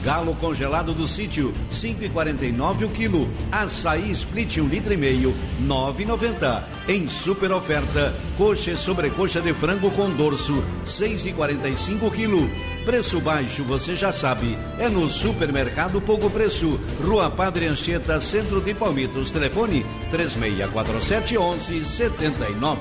Galo congelado do sítio, 5,49 o quilo. Açaí split 1,5 litro, 9,90. Em super oferta, coxa e sobrecoxa de frango com dorso, 6,45 o quilo. Preço baixo, você já sabe, é no Supermercado Pouco Preço, Rua Padre Anchieta, Centro de Palmitos. Telefone 3647-1179.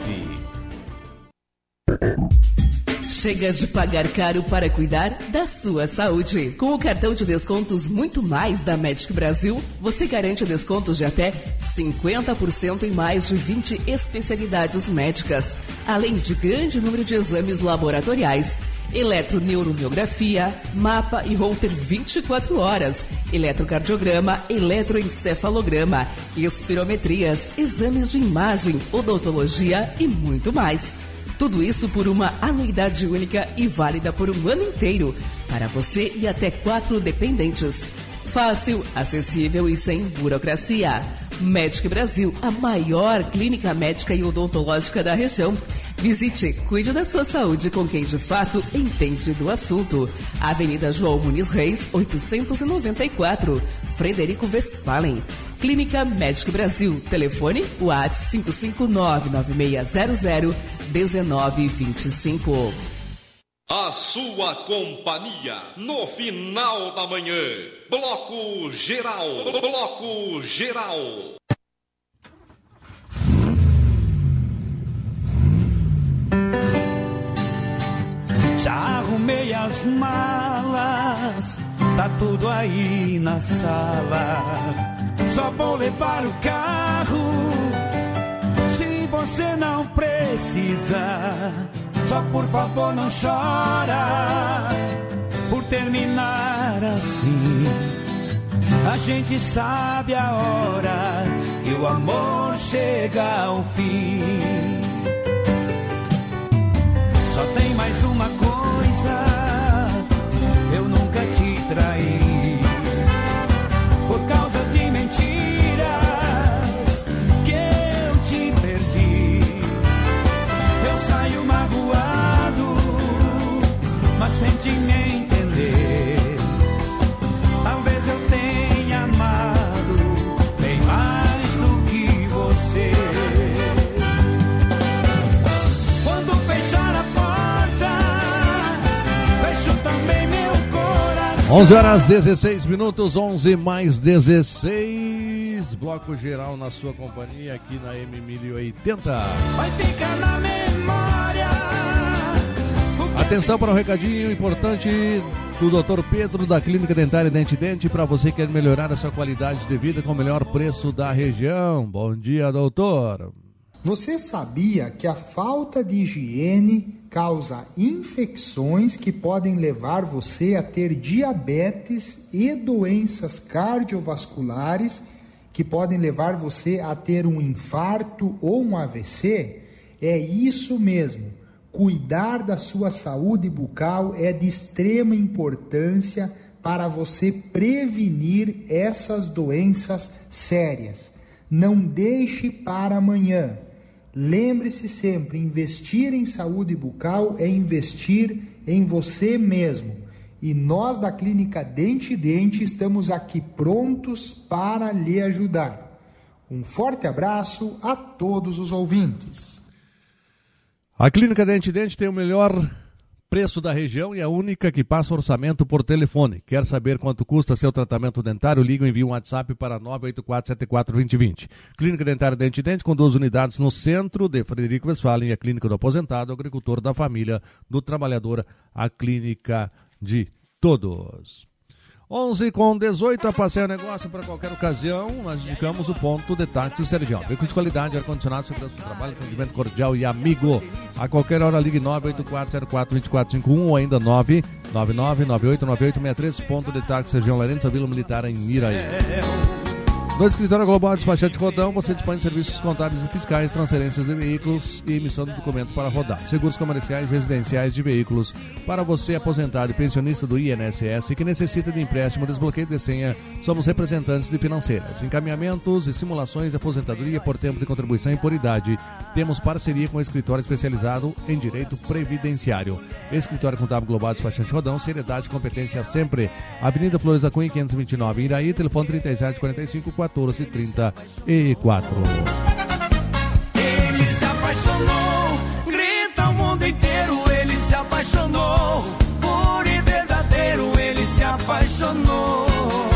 Chega de pagar caro para cuidar da sua saúde. Com o cartão de descontos Muito Mais da Medic Brasil, você garante descontos de até 50% em mais de 20 especialidades médicas, além de grande número de exames laboratoriais, eletroneuromiografia, mapa e holter 24 horas, eletrocardiograma, eletroencefalograma, espirometrias, exames de imagem, odontologia e muito mais. Tudo isso por uma anuidade única e válida por um ano inteiro, para você e até 4 dependentes. Fácil, acessível e sem burocracia. Medic Brasil, a maior clínica médica e odontológica da região. Visite, cuide da sua saúde com quem de fato entende do assunto. Avenida João Muniz Reis, 894, Frederico Westphalen. Clínica Medic Brasil. Telefone WhatsApp 559-9600-1925. A sua companhia no final da manhã. Bloco Geral. Bloco Geral. Já arrumei as malas, tá tudo aí na sala. Só vou levar o carro, se você não precisa. Só por favor não chora por terminar assim. A gente sabe a hora que o amor chega ao fim. Só tem mais uma coisa, eu nunca te traí. Por causa de mentiras que eu te perdi. Eu saio magoado, mas tente me entender. Talvez eu tenha amado bem mais do que você. Quando fechar a porta, fecho também meu coração. 11h16, 11 mais 16. Bloco Geral na sua companhia aqui na M1080. Vai ficar na memória. Atenção para um recadinho importante do Dr. Pedro da Clínica Dentária Dente Dente, para você que quer melhorar a sua qualidade de vida com o melhor preço da região. Bom dia, doutor. Você sabia que a falta de higiene causa infecções que podem levar você a ter diabetes e doenças cardiovasculares que podem levar você a ter um infarto ou um AVC? É isso mesmo. Cuidar da sua saúde bucal é de extrema importância para você prevenir essas doenças sérias. Não deixe para amanhã. Lembre-se sempre, investir em saúde bucal é investir em você mesmo. E nós da Clínica Dente Dente estamos aqui prontos para lhe ajudar. Um forte abraço a todos os ouvintes. A Clínica Dente Dente tem o melhor preço da região e a única que passa orçamento por telefone. Quer saber quanto custa seu tratamento dentário? Liga ou envia um WhatsApp para 984742020. Clínica Dentária Dente Dente com 2 unidades no centro de Frederico Westphalen, a clínica do aposentado, agricultor, da família, do trabalhador, a clínica de todos. 11h18, a Passeio Negócio para qualquer ocasião. Nós indicamos o ponto de táxi Sergião. Veículo de qualidade, ar-condicionado, segurança do trabalho, atendimento cordial e amigo. A qualquer hora ligue 984042451 ou ainda 999989863. Ponto de táxi Sergião Larença, Vila Militar em Miraí. No Escritório Global Despachante Rodão, você dispõe de serviços contábeis e fiscais, transferências de veículos e emissão de documento para rodar. Seguros comerciais e residenciais de veículos para você, aposentado e pensionista do INSS que necessita de empréstimo, desbloqueio de senha. Somos representantes de financeiras, encaminhamentos e simulações de aposentadoria por tempo de contribuição e por idade. Temos parceria com o escritório especializado em direito previdenciário. Escritório Contábil Global Despachante Rodão, seriedade e competência sempre. Avenida Flores da Cunha, 529, em Iraí, telefone 3745 1434. Ele se apaixonou, grita o mundo inteiro. Ele se apaixonou, puro e verdadeiro. Ele se apaixonou.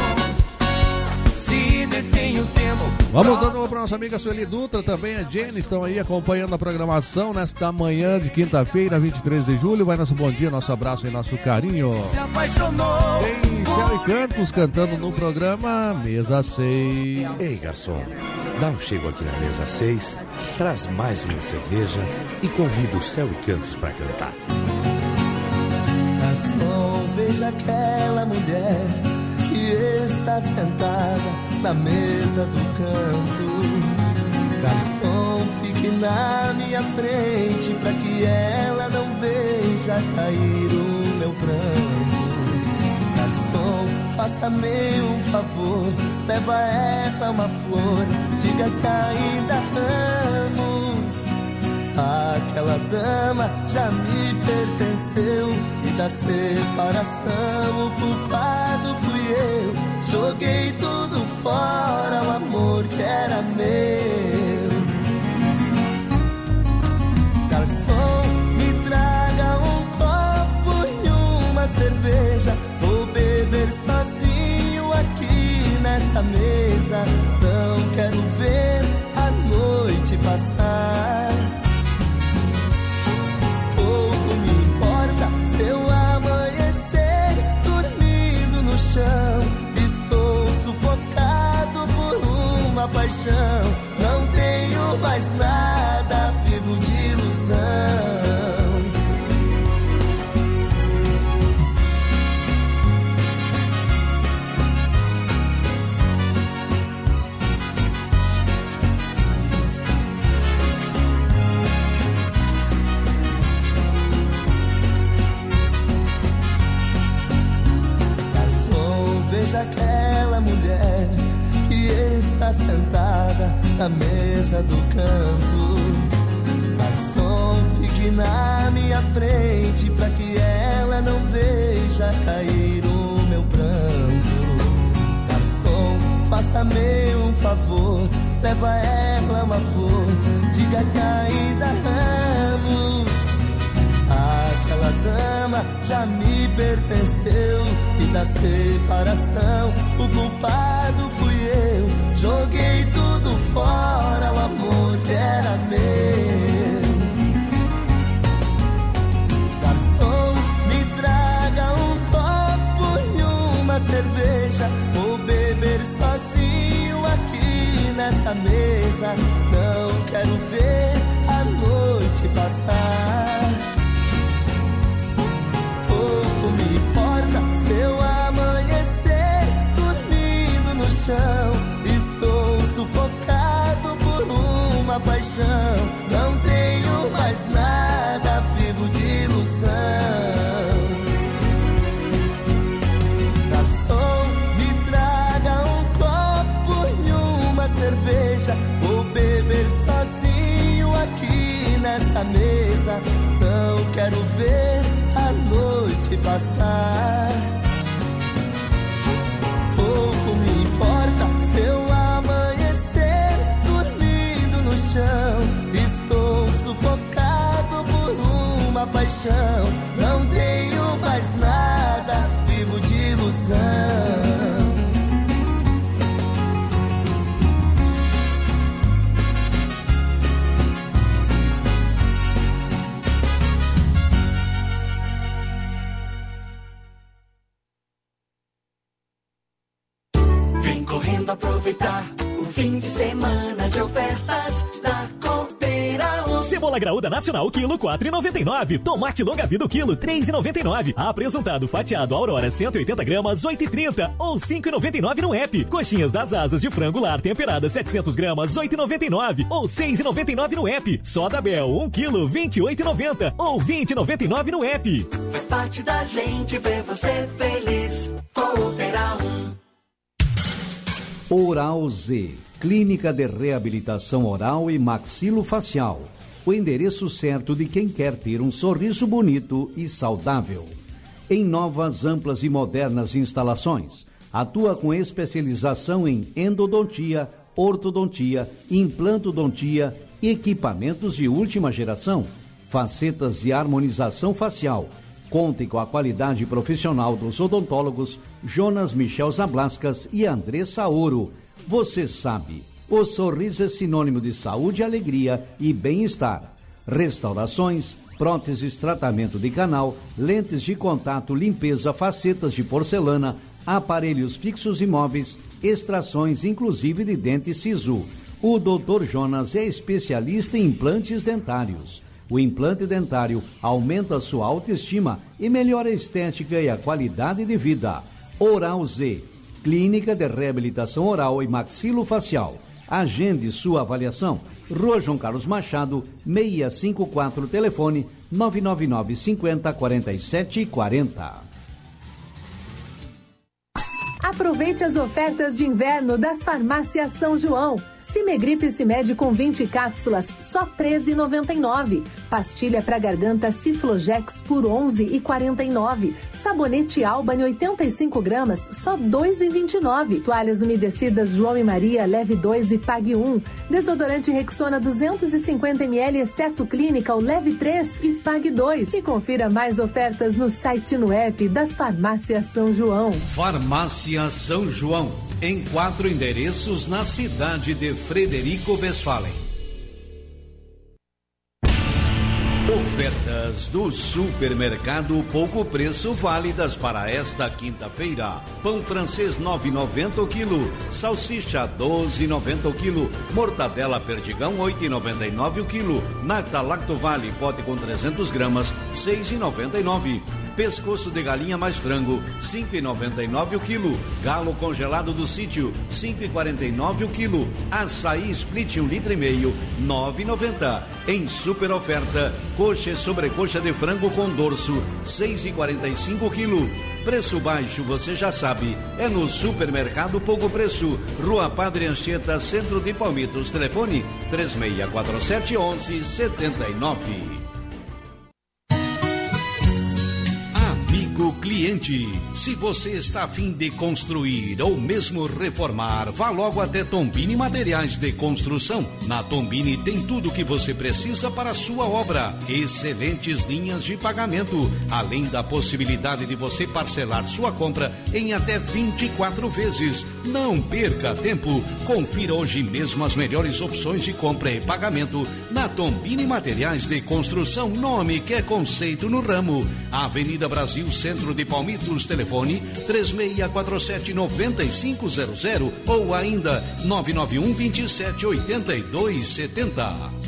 Se detém o tempo. Vamos dando para nossa amiga Sueli Dutra, também a Jenny, estão aí acompanhando a programação nesta manhã de quinta-feira, 23 de julho. Vai nosso bom dia, nosso abraço e nosso carinho. Se apaixonou. Tem Céu e Cantos cantando no programa Mesa 6. Ei, garçom, dá um chego aqui na Mesa 6, traz mais uma cerveja e convida o Céu e Cantos para cantar. Garçom, veja aquela mulher que está sentada na mesa do canto. Garçom, fique na minha frente pra que ela não veja cair o meu pranto. Garçom, faça-me um favor, leva ela uma flor, diga que ainda amo. Aquela dama já me pertenceu e da separação o culpado fui eu. Joguei tudo fora, o amor que era meu. Garçom, me traga um copo e uma cerveja. Vou beber sozinho aqui nessa mesa. Não quero ver a noite passar. Pouco me importa se eu amanhecer dormindo no chão. Estou sufocado por uma paixão. Não tenho mais nada, vivo de ilusão. Veja aquela mulher que está sentada na mesa do canto. Garçom, fique na minha frente pra que ela não veja cair o meu pranto. Garçom, faça-me um favor, leva ela uma flor, diga que ainda amo. Aquela dama já me pertenceu e da separação o culpado fui eu. Joguei tudo fora, o amor que era meu. Garçom, me traga um copo e uma cerveja. Vou beber sozinho aqui nessa mesa. Não quero ver a noite passar. Pouco me importa se eu amanhecer dormindo no chão. Estou sufocado por uma paixão. Não tenho mais nada, vivo de ilusão. Garçom, me traga um copo e uma cerveja. Vou beber sozinho aqui nessa mesa. Não quero ver a noite passar. Pouco me importa se eu amanhecer dormindo no chão. Estou sufocado por uma paixão. Não tenho mais nada, vivo de ilusão. Aproveitar o fim de semana de ofertas da Cooperar. Cebola graúda nacional, quilo 4,99. Tomate longa vida, quilo 3,99. Apresentado fatiado Aurora 180 gramas, 8,30 ou 5,99 no app. Coxinhas das asas de frango lar temperada 700 gramas, 8,99 ou 6,99 no app. Soda Bel 1 quilo, 28,90 ou 20,99 no app. Faz parte da gente ver você feliz com o Operar 1. Oral Z, clínica de reabilitação oral e maxilofacial. O endereço certo de quem quer ter um sorriso bonito e saudável. Em novas, amplas e modernas instalações. Atua com especialização em endodontia, ortodontia, implantodontia e equipamentos de última geração. Facetas de harmonização facial. Contem com a qualidade profissional dos odontólogos Jonas Michel Zablascas e Andressa Ouro. Você sabe, o sorriso é sinônimo de saúde, alegria e bem-estar. Restaurações, próteses, tratamento de canal, lentes de contato, limpeza, facetas de porcelana, aparelhos fixos e móveis, extrações inclusive de dente sisu. O Dr. Jonas é especialista em implantes dentários. O implante dentário aumenta a sua autoestima e melhora a estética e a qualidade de vida. Oral Z, clínica de reabilitação oral e maxilofacial. Agende sua avaliação. Rua João Carlos Machado, 654, telefone 999 50 47 40. Aproveite as ofertas de inverno das farmácias São João. Cimegripe Cimed com 20 cápsulas, só R$ 13,99. Pastilha para garganta Ciflogex por R$ 11,49. Sabonete Albany 85 gramas, só R$ 2,29. Toalhas umedecidas João e Maria, leve 2 e pague 1. Desodorante Rexona 250 ml, exceto Clinical, leve 3 e pague 2. E confira mais ofertas no site e no app das farmácias São João. Farmácia São João, em 4 endereços na cidade de Frederico Westphalen. Ofertas do Supermercado Pouco Preço válidas para esta quinta-feira. Pão francês 9,90 o quilo, salsicha 12,90 o quilo, mortadela perdigão 8,99 o quilo, nata Lactovale pote com 300 gramas 6,99. Pescoço de galinha mais frango, 5,99 o quilo. Galo congelado do sítio, 5,49 o quilo. Açaí split 1,5 litro, 9,90. Em super oferta, coxa e sobrecoxa de frango com dorso, 6,45 o quilo. Preço baixo, você já sabe, é no Supermercado Pouco Preço, Rua Padre Anchieta, Centro de Palmitos. Telefone 3647 1179. Cliente, se você está a fim de construir ou mesmo reformar, vá logo até Tombini Materiais de Construção. Na Tombini tem tudo o que você precisa para a sua obra. Excelentes linhas de pagamento, além da possibilidade de você parcelar sua compra em até 24 vezes. Não perca tempo, confira hoje mesmo as melhores opções de compra e pagamento na Tombini Materiais de Construção, nome que é conceito no ramo. Avenida Brasil, Centro de Palmitos, telefone 3647-9500 ou ainda 991-278270.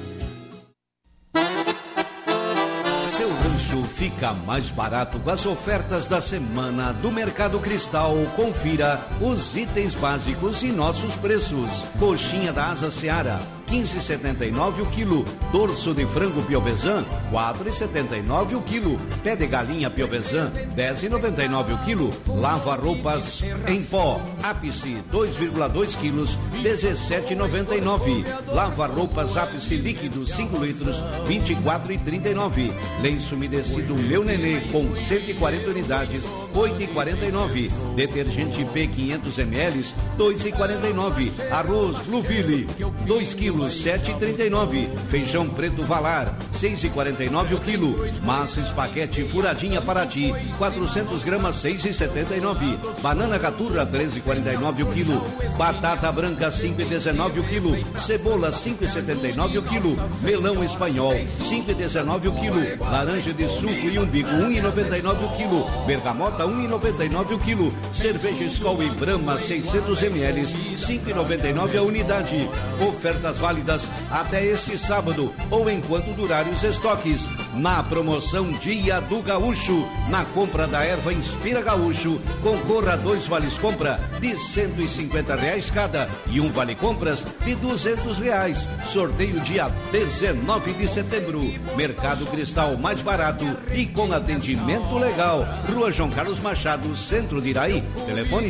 Seu rancho fica mais barato com as ofertas da semana do Mercado Cristal. Confira os itens básicos e nossos preços. Coxinha da Asa Seara, 15,79 o quilo. Dorso de frango Piovesan, 4,79 o quilo. Pé de galinha Piovesan, 10,99 o quilo. Lava-roupas em pó, ápice, 2,2 quilos, 17,99. Lava-roupas ápice líquido, 5 litros, 24,39. Lenço umedecido Meu Nenê, com 140 unidades, 8,49. Detergente P 500 ml, 2,49. Arroz Blueville, 2 quilos, 7,39. Feijão preto Valar, 6,49 o quilo. Massa espaguete furadinha Paraty, 400 gramas, 6,79. Banana Caturra, 13,49 o quilo. Batata branca, 5,19 o quilo. Cebola, 5,79 o quilo. Melão espanhol, 5,19 o quilo. Laranja de suco e umbigo, 1,99 o quilo. Bergamota batata 1,99 o quilo. Cerveja Skol e Brahma 600 ml 5,99 a unidade. Ofertas válidas até este sábado ou enquanto durarem os estoques. Na promoção Dia do Gaúcho, na compra da erva Inspira Gaúcho, concorra a 2 vales compra de R$150 cada e um vale compras de R$200. Sorteio dia 19 de setembro. Mercado Cristal mais barato e com atendimento legal. Rua João Carlos Machado, Centro de Iraí. Telefone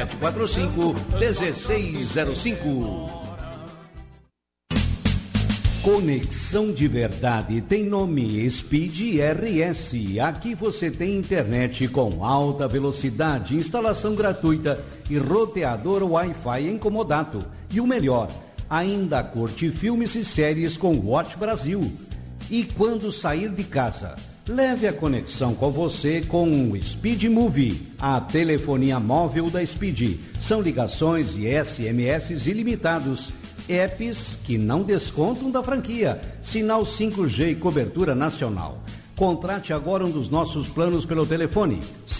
3745-1605. Conexão de verdade tem nome Speed RS. Aqui você tem internet com alta velocidade, instalação gratuita e roteador Wi-Fi em comodato. E o melhor, ainda curte filmes e séries com Watch Brasil. E quando sair de casa, leve a conexão com você com o Speed Movie, a telefonia móvel da Speed. São ligações e SMS ilimitados. Apps que não descontam da franquia. Sinal 5G e cobertura nacional. Contrate agora um dos nossos planos pelo telefone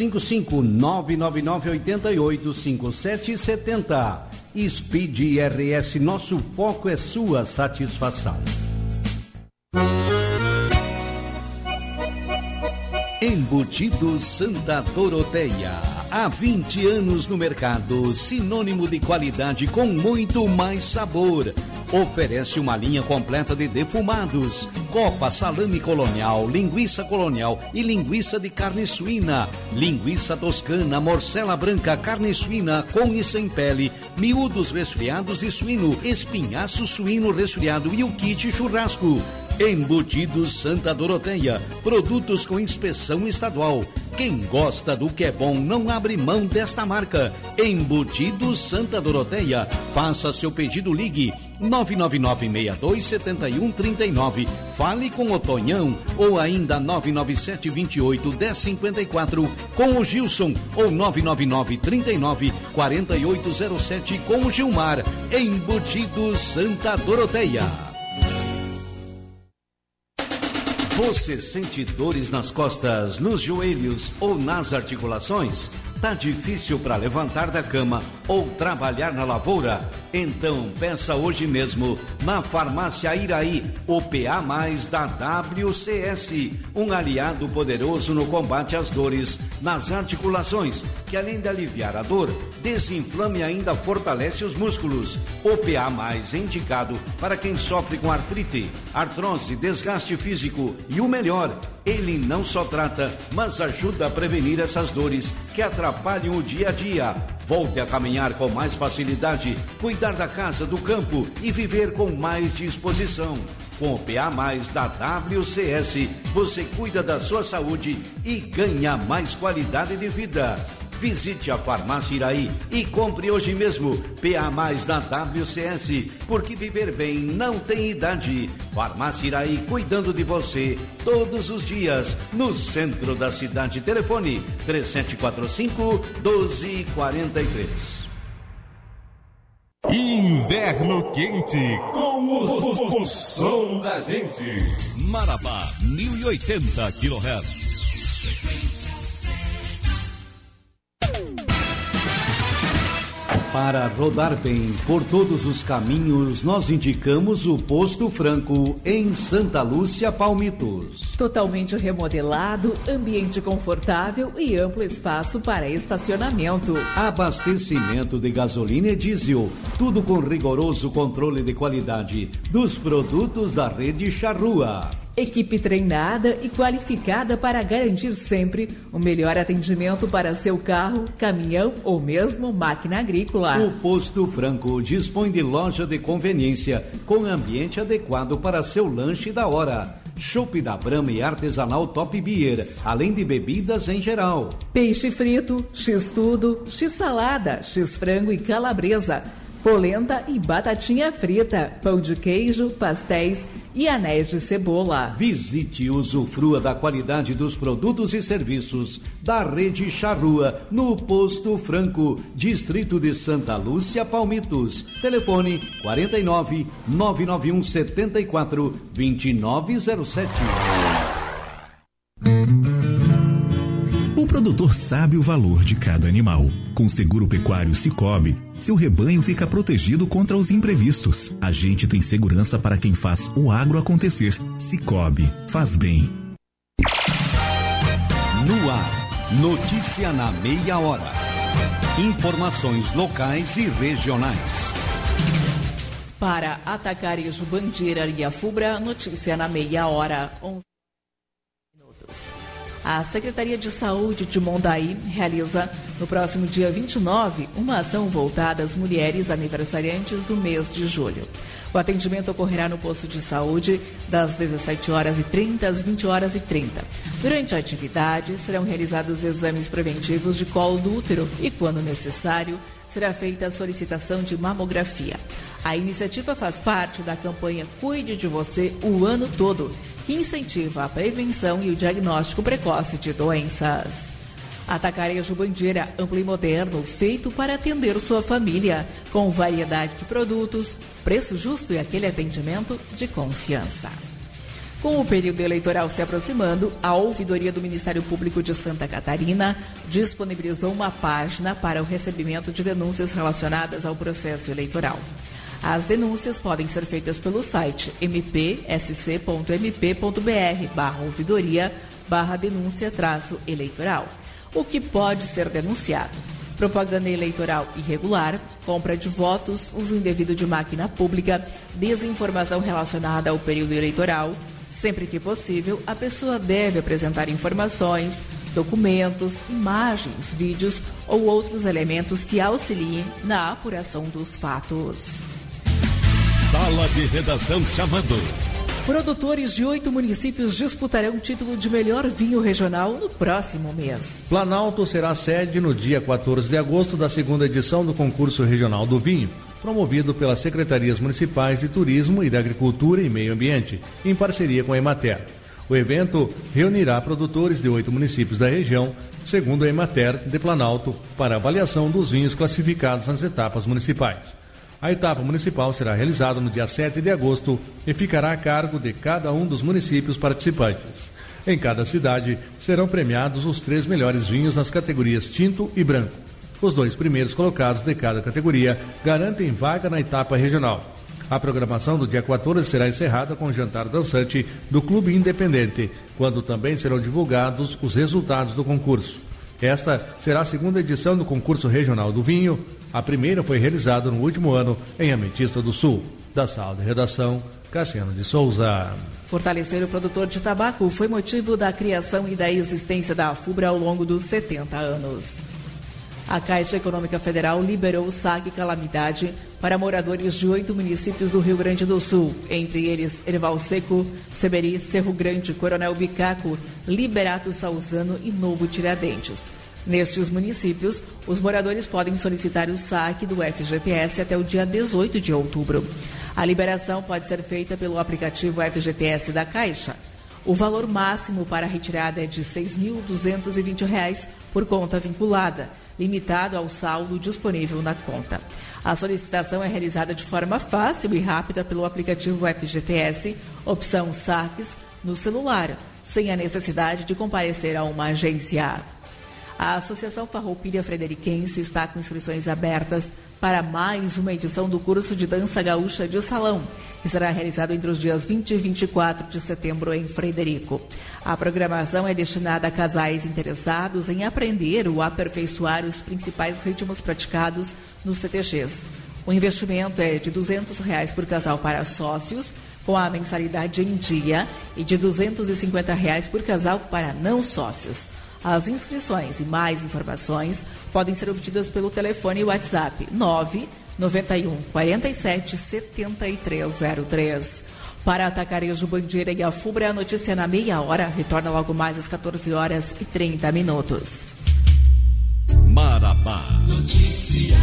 55999885770. Speed RS, nosso foco é sua satisfação. Embutidos Santa Doroteia. Há 20 anos no mercado, sinônimo de qualidade com muito mais sabor. Oferece uma linha completa de defumados, copa, salame colonial, linguiça colonial e linguiça de carne suína, linguiça toscana, morcela branca, carne suína com e sem pele, miúdos resfriados de suíno, espinhaço suíno resfriado e o kit churrasco. Embutidos Santa Doroteia, produtos com inspeção estadual. Quem gosta do que é bom não abre mão desta marca. Embutidos Santa Doroteia. Faça seu pedido, ligue 999-627139. Fale com o Tonhão ou ainda 997-28-1054 com o Gilson ou 999-39-4807 com o Gilmar. Embutidos Santa Doroteia. Você sente dores nas costas, nos joelhos ou nas articulações? Tá difícil para levantar da cama ou trabalhar na lavoura? Então peça hoje mesmo na Farmácia Iraí o PA+ da WCS, um aliado poderoso no combate às dores nas articulações, que além de aliviar a dor, desinflama e ainda fortalece os músculos. O PA+ é indicado para quem sofre com artrite, artrose, desgaste físico e o melhor, ele não só trata, mas ajuda a prevenir essas dores que atrapalham o dia a dia. Volte a caminhar com mais facilidade, cuidar da casa, do campo e viver com mais disposição. Com o PA+ da WCS, você cuida da sua saúde e ganha mais qualidade de vida. Visite a Farmácia Iraí e compre hoje mesmo PA+ da WCS, porque viver bem não tem idade. Farmácia Iraí, cuidando de você todos os dias, no centro da cidade. Telefone 3745-1243. Inverno quente com o som da gente. Marabá 1080 kHz. Para rodar bem por todos os caminhos, nós indicamos o Posto Franco em Santa Lúcia, Palmitos. Totalmente remodelado, ambiente confortável e amplo espaço para estacionamento. Abastecimento de gasolina e diesel, tudo com rigoroso controle de qualidade dos produtos da rede Charrua. Equipe treinada e qualificada para garantir sempre o melhor atendimento para seu carro, caminhão ou mesmo máquina agrícola. O Posto Franco dispõe de loja de conveniência com ambiente adequado para seu lanche da hora. Chopp da Brahma e artesanal Top Beer, além de bebidas em geral. Peixe frito, x-tudo, x-salada, x-frango e calabresa, polenta e batatinha frita, pão de queijo, pastéis e anéis de cebola. Visite e usufrua da qualidade dos produtos e serviços da rede Charrua no Posto Franco, distrito de Santa Lúcia, Palmitos. Telefone 49 991 74 2907. O produtor sabe o valor de cada animal. Com o seguro pecuário Cicobi, seu rebanho fica protegido contra os imprevistos. A gente tem segurança para quem faz o agro acontecer. Cicobi, faz bem. No ar, notícia na meia hora. Informações locais e regionais. Para Atacarejo Bandeira e Afubra, notícia na meia hora. 11 minutos. A Secretaria de Saúde de Mondaí realiza, no próximo dia 29, uma ação voltada às mulheres aniversariantes do mês de julho. O atendimento ocorrerá no posto de saúde das 17h30 às 20h30. Durante a atividade, serão realizados exames preventivos de colo do útero e, quando necessário, será feita a solicitação de mamografia. A iniciativa faz parte da campanha Cuide de Você o ano todo, que incentiva a prevenção e o diagnóstico precoce de doenças. Atacarejo Bandeira amplo e moderno, feito para atender sua família, com variedade de produtos, preço justo e aquele atendimento de confiança. Com o período eleitoral se aproximando, a Ouvidoria do Ministério Público de Santa Catarina disponibilizou uma página para o recebimento de denúncias relacionadas ao processo eleitoral. As denúncias podem ser feitas pelo site mpsc.mp.br/ouvidoria/denúncia-eleitoral. O que pode ser denunciado? Propaganda eleitoral irregular, compra de votos, uso indevido de máquina pública, desinformação relacionada ao período eleitoral. Sempre que possível, a pessoa deve apresentar informações, documentos, imagens, vídeos ou outros elementos que auxiliem na apuração dos fatos. Sala de redação chamando. Produtores de 8 municípios disputarão o título de melhor vinho regional no próximo mês. Planalto será sede no dia 14 de agosto da segunda edição do concurso regional do vinho, promovido pelas Secretarias Municipais de Turismo e da Agricultura e Meio Ambiente, em parceria com a Emater. O evento reunirá produtores de 8 municípios da região, segundo a Emater de Planalto, para avaliação dos vinhos classificados nas etapas municipais. A etapa municipal será realizada no dia 7 de agosto e ficará a cargo de cada um dos municípios participantes. Em cada cidade serão premiados os 3 melhores vinhos nas categorias tinto e branco. Os 2 primeiros colocados de cada categoria garantem vaga na etapa regional. A programação do dia 14 será encerrada com o jantar dançante do Clube Independente, quando também serão divulgados os resultados do concurso. Esta será a segunda edição do concurso regional do vinho. A primeira foi realizada no último ano em Ametista do Sul. Da sala de redação, Cassiano de Souza. Fortalecer o produtor de tabaco foi motivo da criação e da existência da Afubra ao longo dos 70 anos. A Caixa Econômica Federal liberou o saque calamidade para moradores de 8 municípios do Rio Grande do Sul, entre eles Erval Seco, Seberi, Cerro Grande, Coronel Bicaco, Liberato Salzano e Novo Tiradentes. Nestes municípios, os moradores podem solicitar o saque do FGTS até o dia 18 de outubro. A liberação pode ser feita pelo aplicativo FGTS da Caixa. O valor máximo para a retirada é de R$ 6.220 por conta vinculada, limitado ao saldo disponível na conta. A solicitação é realizada de forma fácil e rápida pelo aplicativo FGTS, opção Saques, no celular, sem a necessidade de comparecer a uma agência. A Associação Farroupilha Frederiquense está com inscrições abertas para mais uma edição do curso de dança gaúcha de salão, que será realizado entre os dias 20 e 24 de setembro em Frederico. A programação é destinada a casais interessados em aprender ou aperfeiçoar os principais ritmos praticados nos CTGs. O investimento é de R$ 200 por casal para sócios, com a mensalidade em dia, e de R$ 250 por casal para não sócios. As inscrições e mais informações podem ser obtidas pelo telefone WhatsApp 991 47 7303. Para Atacarejo Bandeira e Afubra, a notícia na meia hora retorna logo mais às 14h30. Marabá. Notícia.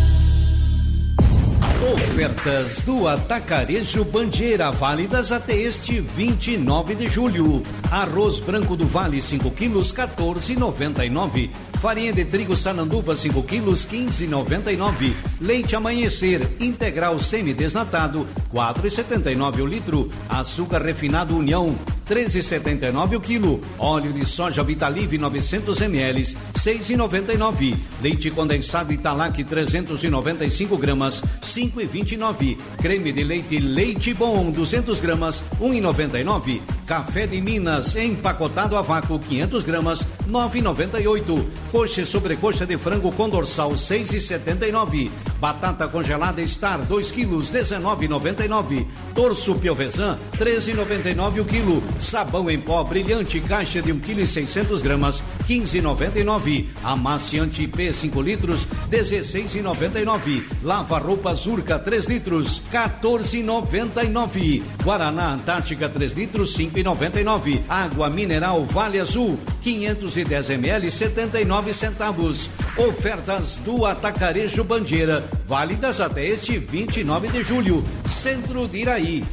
Ofertas do Atacarejo Bandeira, válidas até este 29 de julho. Arroz branco do Vale, 5 quilos, R$ 14,99. Farinha de trigo Sananduva, 5 quilos, R$ 15,99. Leite Amanhecer, integral semi-desnatado, R$ 4,79 o litro. Açúcar refinado União, 13,79 o quilo. Óleo de soja Vitalive 900 ml, 6,99. Leite condensado Italac 395 gramas, 5,29. Creme de leite Leite Bom 200 gramas, 1,99. Café de Minas empacotado a vácuo 500 gramas, 9,98. Coxa e sobrecoxa de frango com dorsal 6,79. Batata congelada Star 2 quilos, 19,99. Torso Piovesan 13,99 o quilo. Sabão em pó brilhante caixa de 1,6 kg, 15,99. Amaciante IP 5 litros, 16,99. Lava roupas Urca 3 litros, 14,99. Guaraná Antártica 3 litros, 5,99. Água mineral Vale Azul 510 ml, 79 centavos. Ofertas do Atacarejo Bandeira, válidas até este 29 de julho. Centro de Iraí.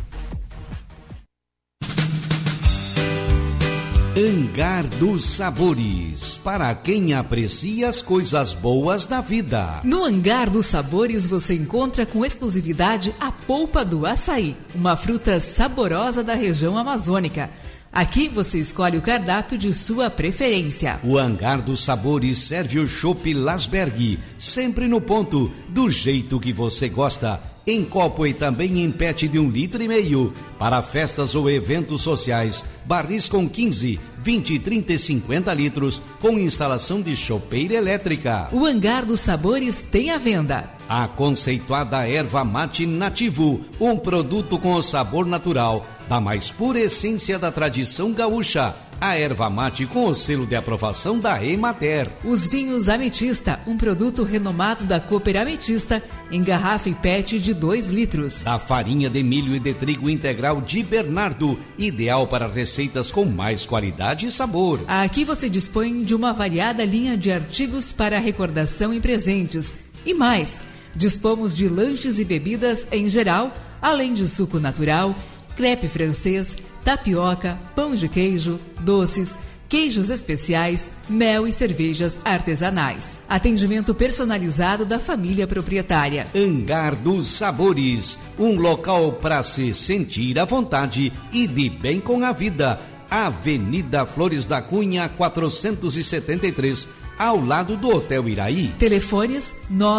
Hangar dos Sabores, para quem aprecia as coisas boas da vida. No Hangar dos Sabores você encontra com exclusividade a polpa do açaí, uma fruta saborosa da região amazônica. Aqui você escolhe o cardápio de sua preferência. O Hangar dos Sabores serve o chopp Lasberg, sempre no ponto, do jeito que você gosta. Em copo e também em PET de 1,5 litro. Para festas ou eventos sociais, barris com 15, 20, 30 e 50 litros, com instalação de chopeira elétrica. O Hangar dos Sabores tem à venda a conceituada erva mate nativo, um produto com o sabor natural da mais pura essência da tradição gaúcha. A erva mate com o selo de aprovação da Emater. Os vinhos Ametista, um produto renomado da Cooper Ametista, em garrafa e PET de 2 litros. A farinha de milho e de trigo integral de Bernardo, ideal para receitas com mais qualidade e sabor. Aqui você dispõe de uma variada linha de artigos para recordação e presentes. E mais, dispomos de lanches e bebidas em geral, além de suco natural, crepe francês, tapioca, pão de queijo, doces, queijos especiais, mel e cervejas artesanais. Atendimento personalizado da família proprietária. Hangar dos Sabores, um local para se sentir à vontade e de bem com a vida. Avenida Flores da Cunha, 473, ao lado do Hotel Iraí. Telefones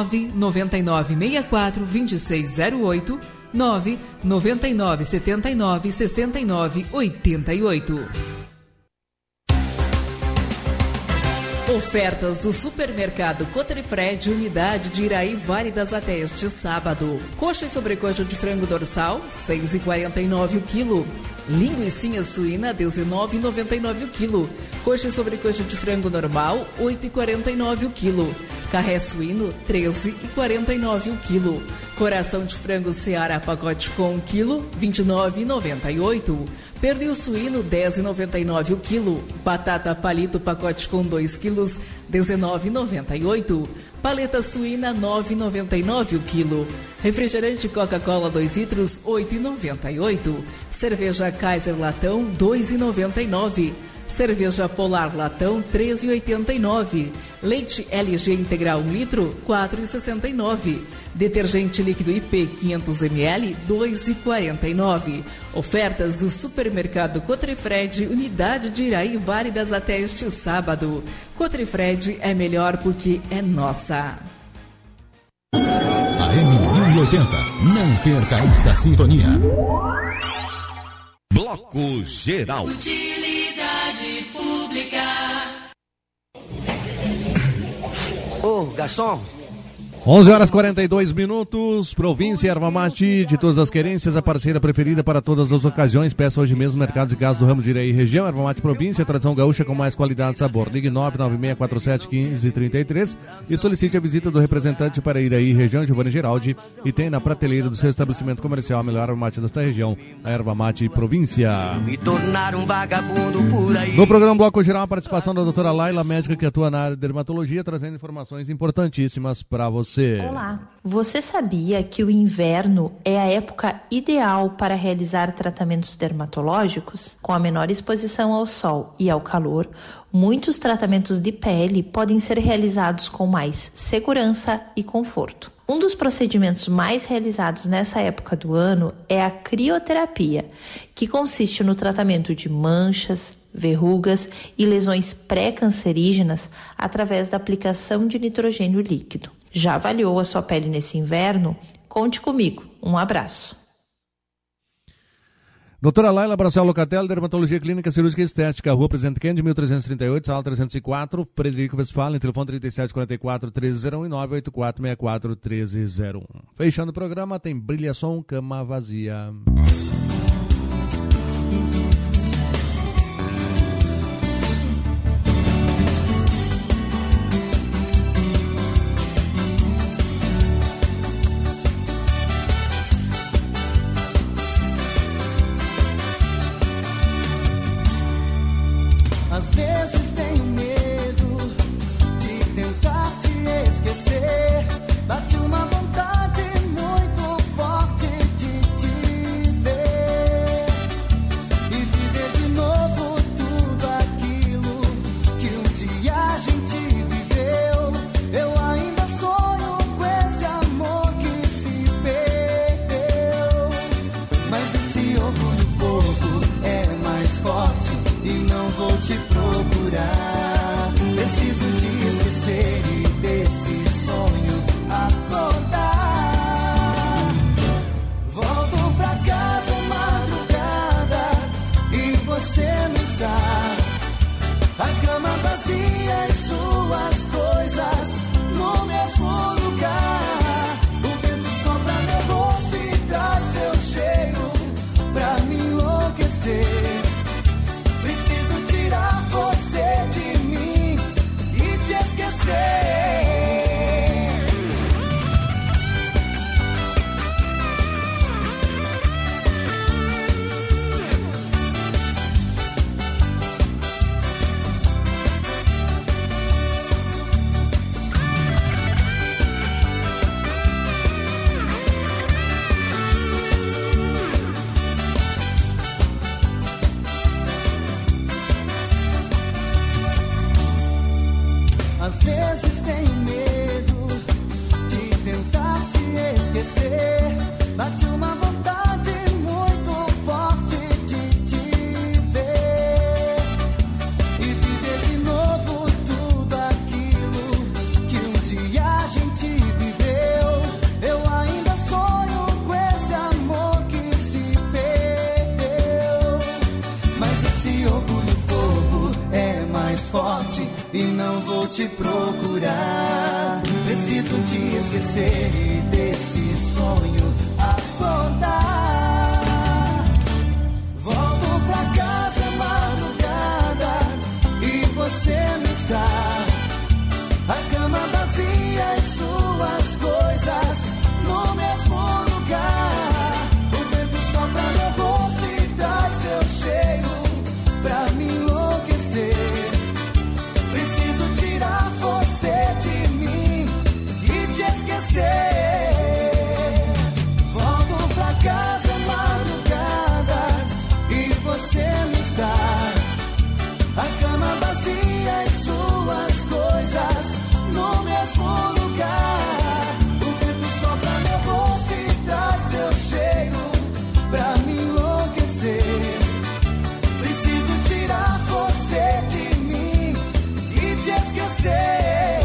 999642608, 999796988. Ofertas do supermercado Cotrifred, unidade de Iraí, válidas até este sábado. Coxa e sobrecoxa de frango dorsal, 6,49 o quilo. Linguicinha suína, 19,99 o quilo. Coxa e sobrecoxa de frango normal, 8,49 o quilo. Carré suíno, 13,49 o quilo. Coração de frango Seara pacote com 1 quilo, 29,98. Pernil suíno, 10,99 o quilo. Batata palito pacote com 2 quilos, 19,98. Paleta suína, 9,99 o quilo. Refrigerante Coca-Cola 2 litros, 8,98. Cerveja Kaiser Latão, 2,99. Cerveja Polar Latão, 13,89. Leite LG Integral 1 litro, 4,69. Detergente líquido IP 500 ml, 2,49. Ofertas do supermercado Cotrifred, unidade de Iraí, válidas até este sábado. Cotrifred é melhor porque é nossa. AM 1080, não perca esta sintonia. Bloco Geral. Utilidade pública. Ô, garçom. 11h42, Província Erva Mate, de todas as querências, a parceira preferida para todas as ocasiões. Peça hoje mesmo Mercados e Gás do ramo de Iraí região. Erva Mate Província, tradição gaúcha com mais qualidade e sabor. Ligue 996471533 e solicite a visita do representante para Iraí região, Giovanni Geraldi, e tem na prateleira do seu estabelecimento comercial a melhor erva mate desta região, a Erva Mate Província. Me tornar um vagabundo por aí. No programa Bloco Geral, a participação da doutora Laila, médica que atua na área de dermatologia, trazendo informações importantíssimas para você. Olá, você sabia que o inverno é a época ideal para realizar tratamentos dermatológicos? Com a menor exposição ao sol e ao calor, muitos tratamentos de pele podem ser realizados com mais segurança e conforto. Um dos procedimentos mais realizados nessa época do ano é a crioterapia, que consiste no tratamento de manchas, verrugas e lesões pré-cancerígenas através da aplicação de nitrogênio líquido. Já avaliou a sua pele nesse inverno? Conte comigo. Um abraço. Doutora Laila Bracel Locatelli, Dermatologia Clínica Cirúrgica e Estética, Rua Presidente Kennedy, 1338, Sala 304, Frederico Westphalen, telefone 3744-1301 e 984-64-1301. Fechando o programa, tem Brilhação Cama Vazia. Às vezes tenho medo de tentar te esquecer. Bate uma vontade muito forte de te ver e viver de novo tudo aquilo que um dia a gente viveu. Eu ainda sonho com esse amor que se perdeu, mas esse orgulho bobo é mais forte e não vou te procurar. Preciso te esquecer e desse sonho acordar. Volto pra casa madrugada e você não está. A cama vazia e suas coisas no mesmo lugar. O vento sopra meu rosto e traz seu cheiro pra me enlouquecer. Preciso tirar você de mim e te esquecer. Às vezes tenho medo de tentar te esquecer. Bate uma vontade muito forte de te ver e viver de novo tudo aquilo que um dia a gente viveu. Eu ainda sonho com esse amor que se perdeu, mas esse orgulho bobo é mais forte e não vou te procurar. Preciso te esquecer e desse sonho acordar. Volto pra casa madrugada e você não está. A cama vazia e suas coisas no mesmo lugar. O vento sopra meu rosto e dá seu cheiro pra me enlouquecer. Preciso tirar você de mim e te esquecer. Volto pra casa madrugada e você não está. A cama vazia e suas coisas no mesmo lugar. O vento sopra meu rosto e traz seu cheiro pra me enlouquecer. Preciso tirar você de mim e te esquecer.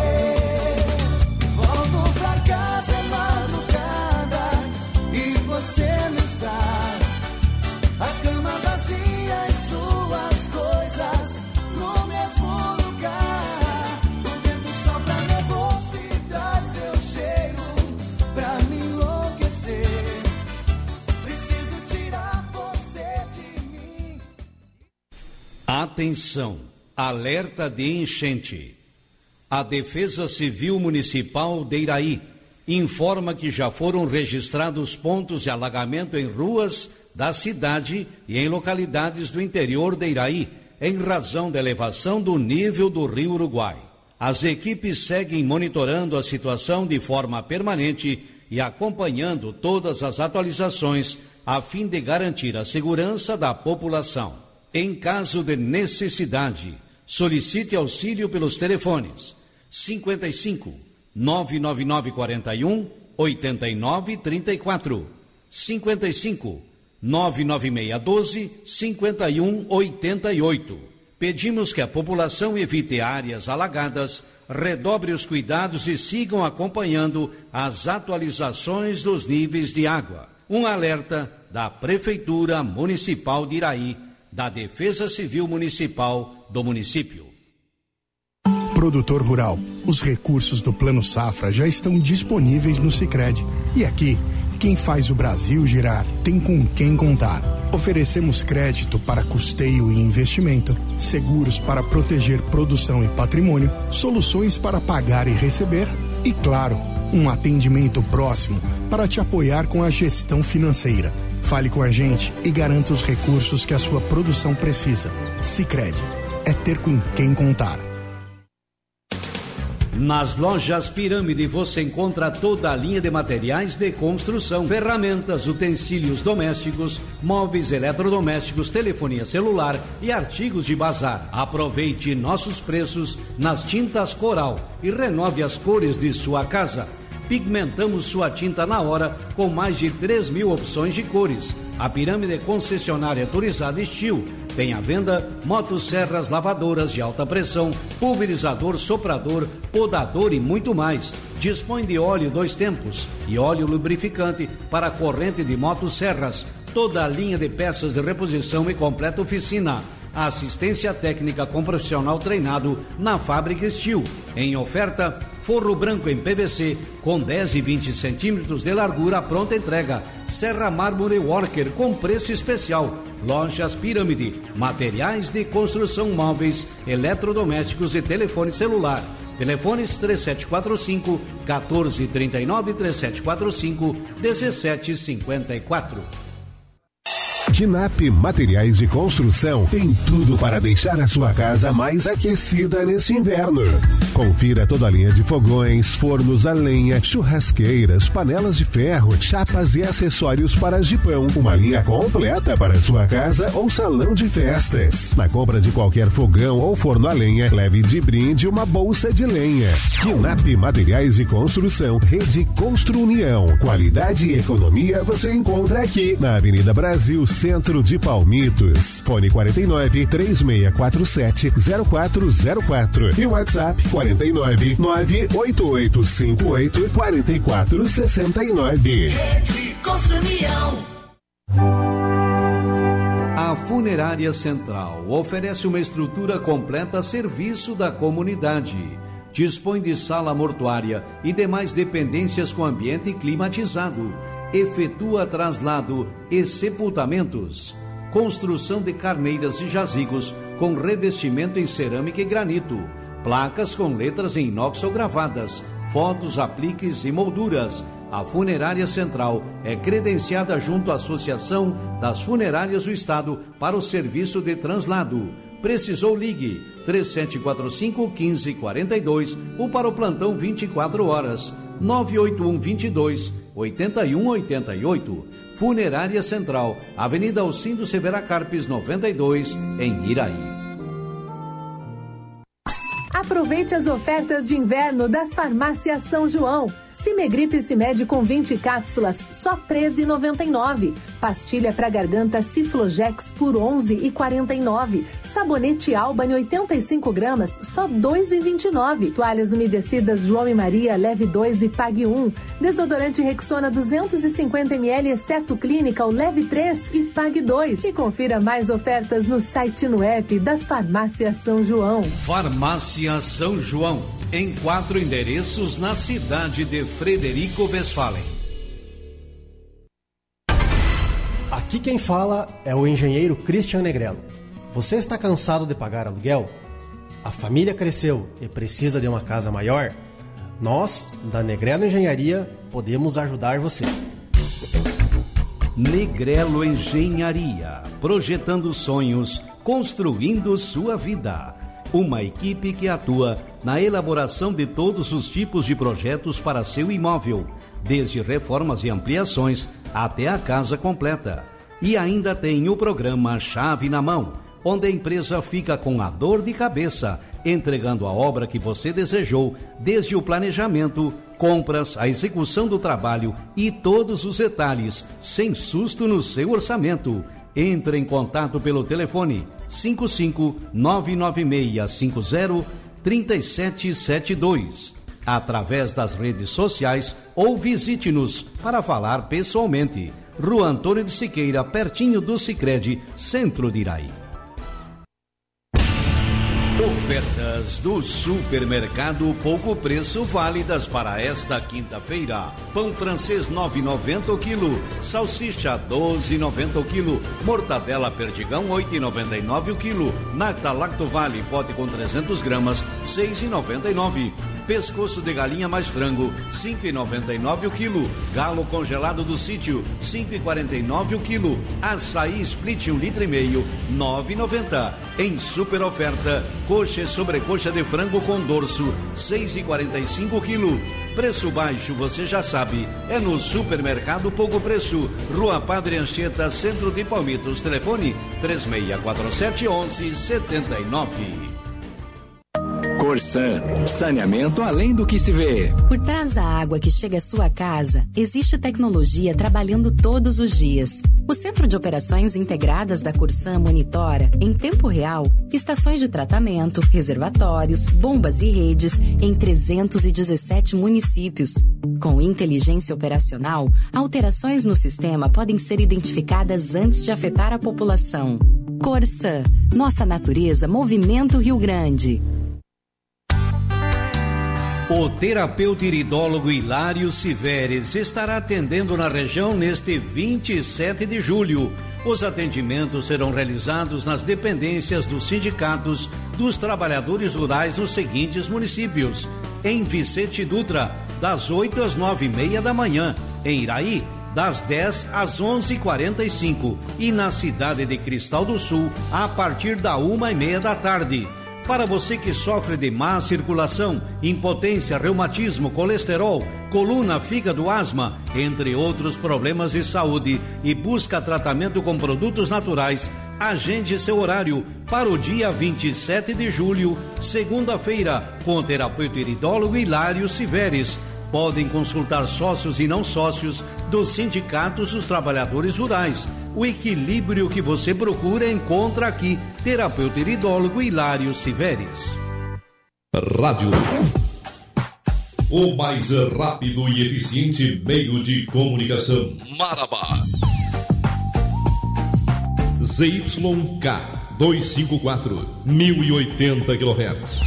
Volto pra casa madrugada e você não está. A cama vazia e suas coisas no mesmo lugar. O vento sopra meu rosto e traz seu cheiro pra me enlouquecer. Preciso tirar você de mim. Atenção! Alerta de enchente. A Defesa Civil Municipal de Iraí informa que já foram registrados pontos de alagamento em ruas da cidade e em localidades do interior de Iraí, em razão da elevação do nível do Rio Uruguai. As equipes seguem monitorando a situação de forma permanente e acompanhando todas as atualizações a fim de garantir a segurança da população. Em caso de necessidade, solicite auxílio pelos telefones 55 99941 8934 55 99612 5188. Pedimos que a população evite áreas alagadas, redobre os cuidados e sigam acompanhando as atualizações dos níveis de água. Um alerta da Prefeitura Municipal de Iraí, da Defesa Civil Municipal do município. Produtor rural, os recursos do Plano Safra já estão disponíveis no Sicredi. E aqui, quem faz o Brasil girar tem com quem contar. Oferecemos crédito para custeio e investimento, seguros para proteger produção e patrimônio, soluções para pagar e receber e, claro, um atendimento próximo para te apoiar com a gestão financeira. Fale com a gente e garanta os recursos que a sua produção precisa. Sicredi, é ter com quem contar. Nas lojas Pirâmide você encontra toda a linha de materiais de construção, ferramentas, utensílios domésticos, móveis eletrodomésticos, telefonia celular e artigos de bazar. Aproveite nossos preços nas tintas Coral e renove as cores de sua casa. Pigmentamos sua tinta na hora com mais de 3.000 opções de cores. A Pirâmide é concessionária autorizada Estil. Tem à venda motosserras, lavadoras de alta pressão, pulverizador, soprador, podador e muito mais. Dispõe de óleo 2 tempos e óleo lubrificante para corrente de motosserras. Toda a linha de peças de reposição e completa oficina. Assistência técnica com profissional treinado na Fábrica Estil. Em oferta, forro branco em PVC com 10 e 20 centímetros de largura, pronta entrega. Serra Mármore Worker com preço especial. Lojas Pirâmide, materiais de construção móveis, eletrodomésticos e telefone celular. Telefones 3745 1439 3745 1754. Quinap Materiais de Construção tem tudo para deixar a sua casa mais aquecida nesse inverno. Confira toda a linha de fogões, fornos a lenha, churrasqueiras, panelas de ferro, chapas e acessórios para jipão. Uma linha completa para sua casa ou salão de festas. Na compra de qualquer fogão ou forno a lenha, leve de brinde uma bolsa de lenha. Quinap Materiais de Construção, Rede Constru União. Qualidade e economia você encontra aqui na Avenida Brasil, Centro de Palmitos. Fone 49 3647 0404 e WhatsApp 49 98858 4469. Rede Construção. A Funerária Central oferece uma estrutura completa a serviço da comunidade. Dispõe de sala mortuária e demais dependências com ambiente climatizado. Efetua traslado e sepultamentos. Construção de carneiras e jazigos com revestimento em cerâmica e granito. Placas com letras em inox gravadas. Fotos, apliques e molduras. A Funerária Central é credenciada junto à Associação das Funerárias do Estado para o serviço de translado. Precisou, ligue 3745 1542 ou para o plantão 24 horas 981 22 8188. Funerária Central, Avenida Alcindo Severa Carpes 92, em Iraí. Aproveite as ofertas de inverno das farmácias São João. Cimegripe Cimed com 20 cápsulas, só R$ 13,99. Pastilha para garganta Ciflojex por R$ 11,49. Sabonete Albany 85 gramas, só R$ 2,29. Toalhas umedecidas João e Maria, leve 2 e pague 1. Desodorante Rexona 250 ml, exceto Clinical, leve 3 e pague 2. E confira mais ofertas no site e no app das farmácias São João. Farmácia São João, em 4 endereços na cidade de Frederico Westphalen. Aqui quem fala é o engenheiro Christian Negrello. Você está cansado de pagar aluguel? A família cresceu e precisa de uma casa maior? Nós, da Negrello Engenharia, podemos ajudar você. Negrello Engenharia, projetando sonhos, construindo sua vida. Uma equipe que atua na elaboração de todos os tipos de projetos para seu imóvel, desde reformas e ampliações até a casa completa. E ainda tem o programa Chave na Mão, onde a empresa fica com a dor de cabeça, entregando a obra que você desejou, desde o planejamento, compras, a execução do trabalho e todos os detalhes, sem susto no seu orçamento. Entre em contato pelo telefone 55-99650-3772, através das redes sociais ou visite-nos para falar pessoalmente. Rua Antônio de Siqueira, pertinho do Sicredi, centro de Iraí. Ofertas do Supermercado Pouco Preço válidas para esta quinta-feira. Pão francês 9,90 o quilo, salsicha 12,90 o quilo, mortadela perdigão 8,99 o quilo, nata Lactovale pote com 300 gramas 6,99. Pescoço de galinha mais frango, 5,99 o quilo. Galo congelado do sítio, 5,49 o quilo. Açaí split 1,5 litro, 9,90. Em super oferta, coxa e sobrecoxa de frango com dorso, 6,45 o quilo. Preço baixo, você já sabe, é no Supermercado Pouco Preço, Rua Padre Anchieta, centro de Palmitos. Telefone 3647-1179. Corsan, saneamento além do que se vê. Por trás da água que chega à sua casa, existe tecnologia trabalhando todos os dias. O Centro de Operações Integradas da Corsan monitora, em tempo real, estações de tratamento, reservatórios, bombas e redes em 317 municípios. Com inteligência operacional, alterações no sistema podem ser identificadas antes de afetar a população. Corsan, nossa natureza, Movimento Rio Grande. O terapeuta iridólogo Hilário Siveres estará atendendo na região neste 27 de julho. Os atendimentos serão realizados nas dependências dos sindicatos dos trabalhadores rurais nos seguintes municípios: em Vicente Dutra, das 8 às 9h30 da manhã, em Iraí, das 10 às 11h45 e na cidade de Cristal do Sul, a partir da 1h30 da tarde. Para você que sofre de má circulação, impotência, reumatismo, colesterol, coluna, fígado, asma, entre outros problemas de saúde e busca tratamento com produtos naturais, agende seu horário para o dia 27 de julho, segunda-feira, com o terapeuta iridólogo Hilário Siveres. Podem consultar sócios e não sócios dos sindicatos dos trabalhadores rurais. O equilíbrio que você procura encontra aqui. Terapeuta iridólogo Hilário Siveres. Rádio. O mais rápido e eficiente meio de comunicação. Marabá. ZYK 254, 1080 kHz.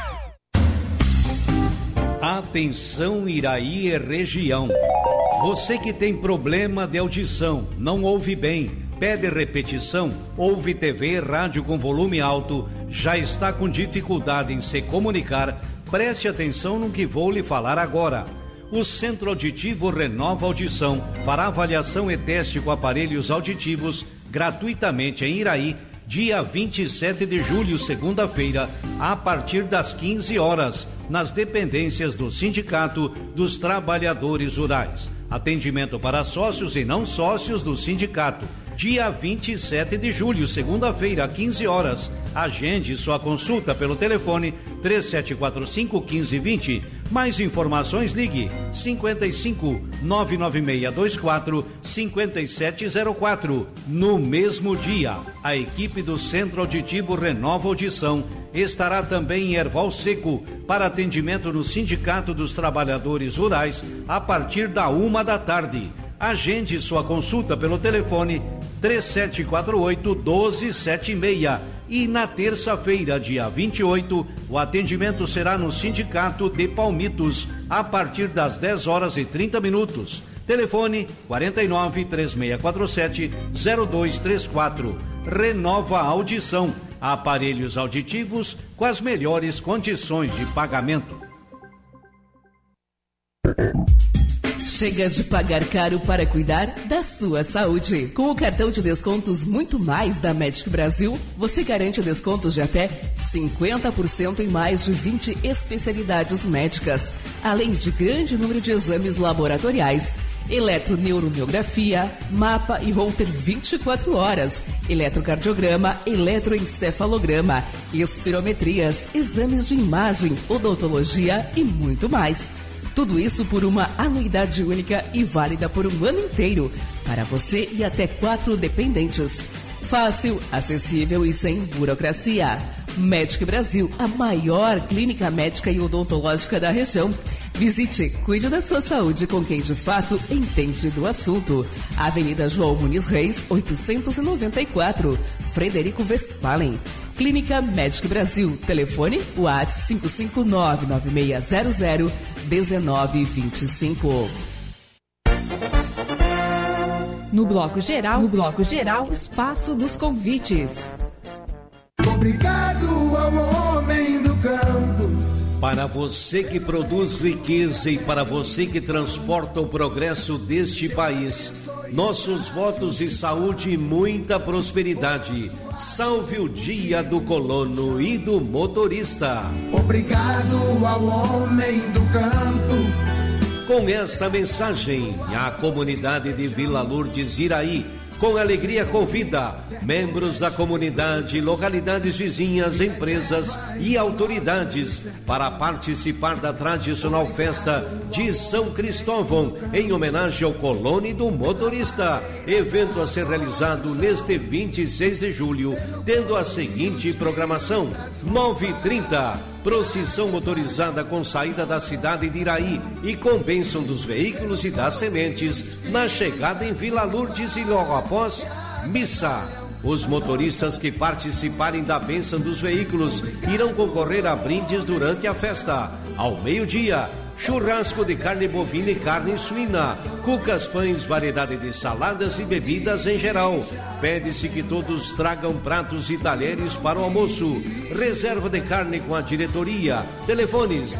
Atenção Iraí e região. Você que tem problema de audição, não ouve bem, pede repetição, ouve TV, rádio com volume alto, já está com dificuldade em se comunicar, preste atenção no que vou lhe falar agora. O Centro Auditivo Renova Audição fará avaliação e teste com aparelhos auditivos gratuitamente em Iraí, dia 27 de julho, segunda-feira, a partir das 15 horas, nas dependências do Sindicato dos Trabalhadores Rurais. Atendimento para sócios e não sócios do sindicato. Dia 27 de julho, segunda-feira, 15 horas. Agende sua consulta pelo telefone 3745-1520. Mais informações, ligue 55 99624 5704. No mesmo dia, a equipe do Centro Auditivo Renova Audição estará também em Erval Seco para atendimento no Sindicato dos Trabalhadores Rurais a partir da 1 da tarde. Agende sua consulta pelo telefone 3748-1276. E na terça-feira, dia 28, o atendimento será no Sindicato de Palmitos, a partir das 10 horas e 30 minutos. Telefone 49-3647-0234. Renova a audição. Aparelhos auditivos com as melhores condições de pagamento. Chega de pagar caro para cuidar da sua saúde. Com o cartão de descontos Muito Mais da Médico Brasil, você garante descontos de até 50% em mais de 20 especialidades médicas, além de grande número de exames laboratoriais, eletroneuromiografia, mapa e holter 24 horas, eletrocardiograma, eletroencefalograma, espirometrias, exames de imagem, odontologia e muito mais. Tudo isso por uma anuidade única e válida por um ano inteiro, para você e até 4 dependentes. Fácil, acessível e sem burocracia. Médico Brasil, a maior clínica médica e odontológica da região. Visite, cuide da sua saúde com quem de fato entende do assunto. Avenida João Muniz Reis, 894, Frederico Westphalen. Clínica Médico Brasil. Telefone WhatsApp 559-9600-1925. No Bloco Geral, Espaço dos Convites. Obrigado ao homem do campo. Para você que produz riqueza e para você que transporta o progresso deste país, nossos votos de saúde e muita prosperidade. Salve o dia do colono e do motorista. Obrigado ao homem do campo. Com esta mensagem, a comunidade de Vila Lourdes Iraí, com alegria convida membros da comunidade, localidades vizinhas, empresas e autoridades para participar da tradicional festa de São Cristóvão, em homenagem ao colono e do motorista. Evento a ser realizado neste 26 de julho, tendo a seguinte programação: 9h30, procissão motorizada com saída da cidade de Iraí e com bênção dos veículos e das sementes na chegada em Vila Lourdes e logo após, missa. Os motoristas que participarem da bênção dos veículos irão concorrer a brindes durante a festa. Ao meio-dia, churrasco de carne bovina e carne suína, cucas, pães, variedade de saladas e bebidas em geral. Pede-se que todos tragam pratos e talheres para o almoço. Reserva de carne com a diretoria. Telefones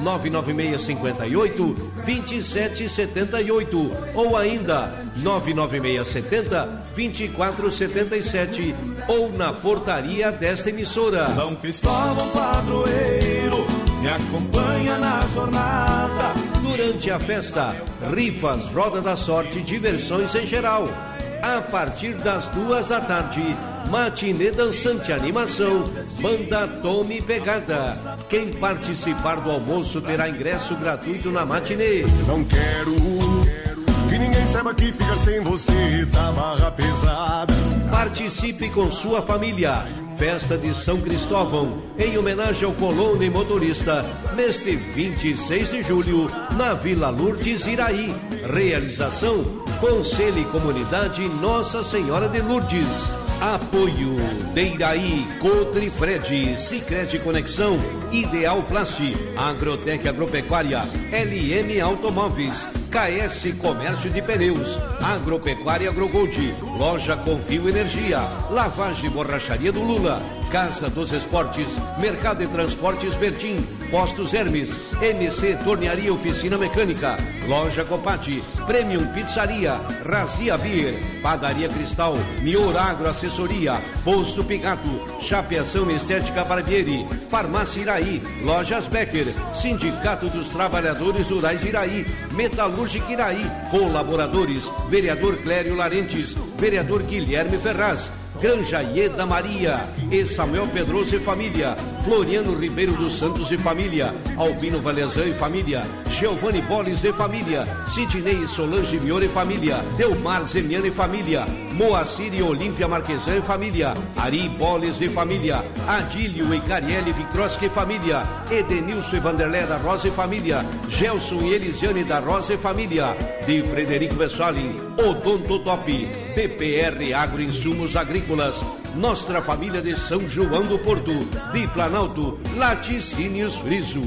99658-2778 ou ainda 99670-2477 ou na portaria desta emissora. São Cristóvão padroeiro, me acompanha na jornada. Durante a festa, rifas, roda da sorte, diversões em geral. A partir das 2h, matinê dançante, animação, banda Tome Pegada. Quem participar do almoço terá ingresso gratuito na matinê. Não quero que ninguém saiba que fica sem você, tá barra pesada. Participe com sua família. Festa de São Cristóvão, em homenagem ao colono e motorista, neste 26 de julho, na Vila Lourdes Iraí. Realização: Conselho e Comunidade Nossa Senhora de Lourdes. Apoio de Iraí, Cotrifred, Sicredi Conexão, Ideal Plast, Agrotec Agropecuária, LM Automóveis, KS Comércio de Pneus, Agropecuária Agrogold, Loja Confio Energia, Lavagem e Borracharia do Lula, Casa dos Esportes, Mercado e Transportes Bertim, Postos Hermes, MC Tornearia Oficina Mecânica, Loja Copati, Premium Pizzaria, Razia Beer, Padaria Cristal, Mior Agro Assessoria, Posto Pigato, Chapeação Estética Barbieri, Farmácia Iraí, Lojas Becker, Sindicato dos Trabalhadores Rurais Iraí, Metalúrgica Iraí, colaboradores, Vereador Clério Larentes, Vereador Guilherme Ferraz, Granja Ieda Maria e Samuel Pedroso e família, Floriano Ribeiro dos Santos e família, Albino Valezan e família, Giovanni Boles e família, Sidney Solange Mior e família, Delmar Zemiano e família, Moacir e Olímpia Marquesan e família, Ari Boles e família, Adílio e Cariele Vicroski e família, Edenilson e Vanderlé da Rosa e família, Gelson e Elisiane da Rosa e família, de Frederico Vessalin, Odonto Top, DPR Agroinsumos Agrícolas, Nostra Família de São João do Porto, de Planalto, Laticínios Friso.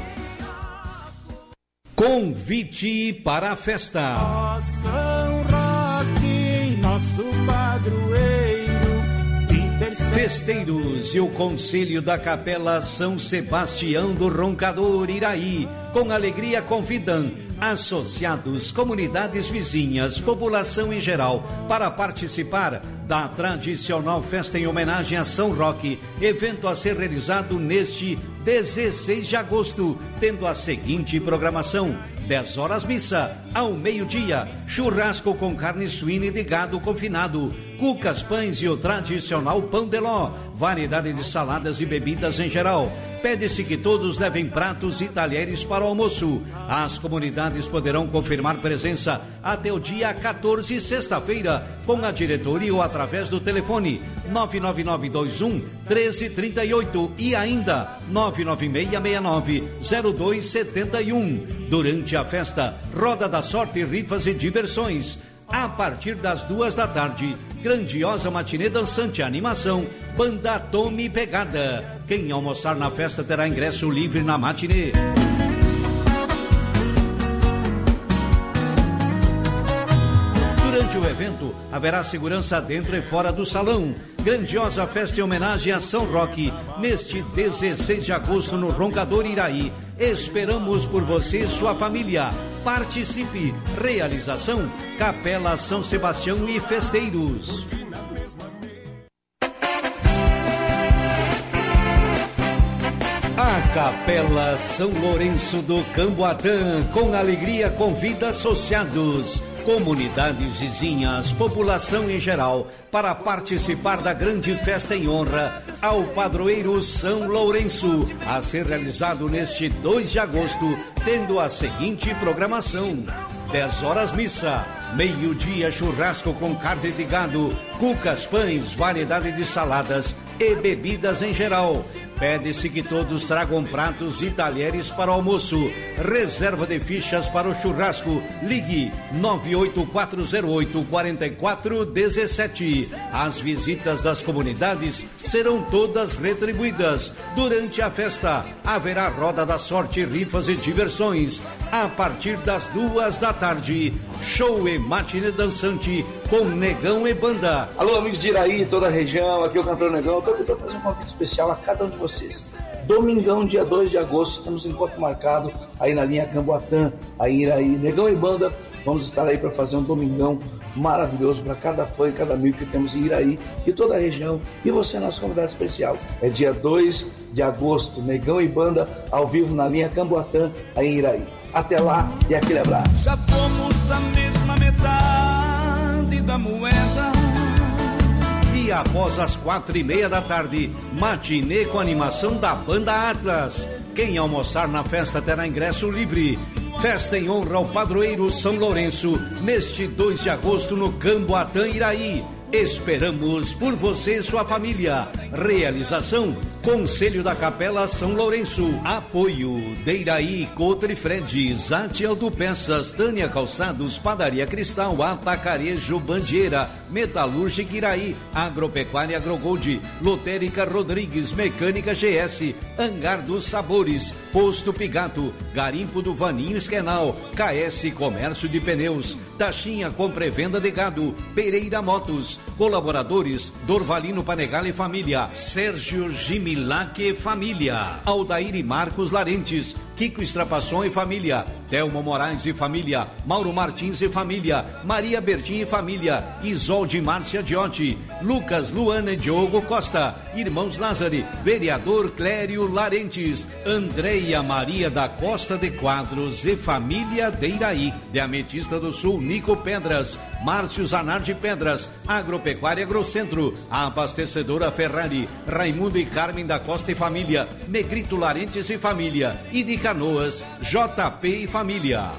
Convite para a festa. São Roque, nosso padroeiro. Festeiros e o Conselho da Capela São Sebastião do Roncador Iraí, com alegria convidam associados, comunidades vizinhas, população em geral, para participar da tradicional festa em homenagem a São Roque, evento a ser realizado neste 16 de agosto, tendo a seguinte programação: 10 horas missa, ao meio-dia, churrasco com carne suína e de gado confinado, cucas, pães e o tradicional pão de ló, variedade de saladas e bebidas em geral. Pede-se que todos levem pratos e talheres para o almoço. As comunidades poderão confirmar presença até o dia 14, sexta-feira, com a diretoria ou através do telefone 99921-1338 e ainda 99669-0271. Durante a festa, Roda da Sorte, rifas e diversões. A partir das 2 da tarde, grandiosa matinê dançante, animação, banda Tome Pegada. Quem almoçar na festa terá ingresso livre na matinê. Durante o evento, haverá segurança dentro e fora do salão. Grandiosa festa em homenagem a São Roque, neste 16 de agosto no Roncador Iraí. Esperamos por você e sua família. Participe. Realização: Capela São Sebastião e Festeiros. A Capela São Lourenço do Camboatã, com alegria, convida associados, comunidades vizinhas, população em geral, para participar da grande festa em honra ao padroeiro São Lourenço, a ser realizado neste 2 de agosto, tendo a seguinte programação: 10 horas missa, meio-dia churrasco com carne de gado, cucas, pães, variedade de saladas e bebidas em geral. Pede-se que todos tragam pratos e talheres para o almoço. Reserva de fichas para o churrasco. Ligue 98408-4417. As visitas das comunidades serão todas retribuídas. Durante a festa, haverá roda da sorte, rifas e diversões. A partir das 2 da tarde, show e matinê dançante com Negão e Banda. Alô, amigos de Iraí, toda a região, aqui é o cantor Negão. Eu tô tentando fazer um convite especial a cada um de vocês. Domingão, dia 2 de agosto, temos um encontro marcado aí na linha Camboatã, aí em Iraí. Negão e Banda, vamos estar aí para fazer um domingão maravilhoso para cada fã e cada amigo que temos em Iraí e toda a região. E você é nosso convidado especial. É dia 2 de agosto, Negão e Banda, ao vivo na linha Camboatã, aí em Iraí. Até lá e aquele abraço. Já fomos a mesma metade da moeda. E após as 4:30 da tarde, matinê com animação da Banda Atlas. Quem almoçar na festa terá ingresso livre. Festa em honra ao padroeiro São Lourenço, neste 2 de agosto no Camboatã, Iraí. Esperamos por você e sua família. Realização: Conselho da Capela São Lourenço. Apoio: Deiraí, Coutre Fred, Zate Autopeças, Tânia Calçados, Padaria Cristal, Atacarejo Bandeira, Metalúrgica Iraí, Agropecuária Agrogold, Lotérica Rodrigues, Mecânica GS, Hangar dos Sabores, Posto Pigato, Garimpo do Vaninho Esquenal, KS Comércio de Pneus, Taxinha Compra e Venda de Gado, Pereira Motos. Colaboradores: Dorvalino Panegal e Família, Sérgio Gimilac e Família, Aldair e Marcos Larentes, Kiko Estrapasson e Família, Telmo Moraes e Família, Mauro Martins e Família, Maria Bertin e Família, Isolde Márcia Diotti, Lucas, Luana e Diogo Costa, Irmãos Lázari, Vereador Clério Larentes, Andreia Maria da Costa de Quadros e Família de Iraí, de Ametista do Sul, Nico Pedras, Márcio Zanardi Pedras, Agropecuária Agrocentro, Abastecedora Ferrari, Raimundo e Carmen da Costa e Família, Negrito Larentes e Família, e de Canoas, JP e Família.